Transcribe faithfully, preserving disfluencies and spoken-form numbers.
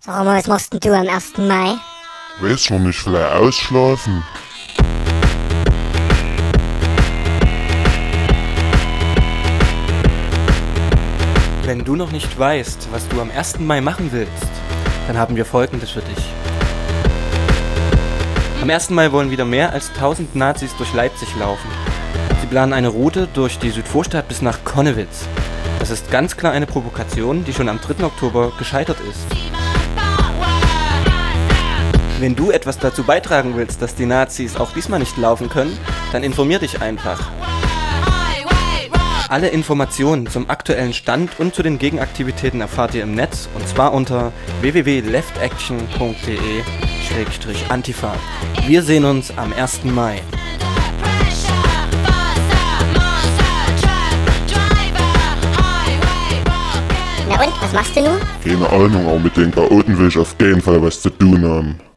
Sag mal, was machst denn du am ersten Mai? Weiß noch nicht, vielleicht ausschlafen. Wenn du noch nicht weißt, was du am ersten Mai machen willst, dann haben wir Folgendes für dich. Am ersten Mai wollen wieder mehr als tausend Nazis durch Leipzig laufen. Sie planen eine Route durch die Südvorstadt bis nach Connewitz. Das ist ganz klar eine Provokation, die schon am dritten Oktober gescheitert ist. Wenn du etwas dazu beitragen willst, dass die Nazis auch diesmal nicht laufen können, dann informier dich einfach. Alle Informationen zum aktuellen Stand und zu den Gegenaktivitäten erfahrt ihr im Netz, und zwar unter w w w punkt leftaction punkt d e slash antifa. Wir sehen uns am ersten Mai. Na und, was machst du nun? Keine Ahnung, aber mit den Chaoten will ich auf jeden Fall was zu tun haben.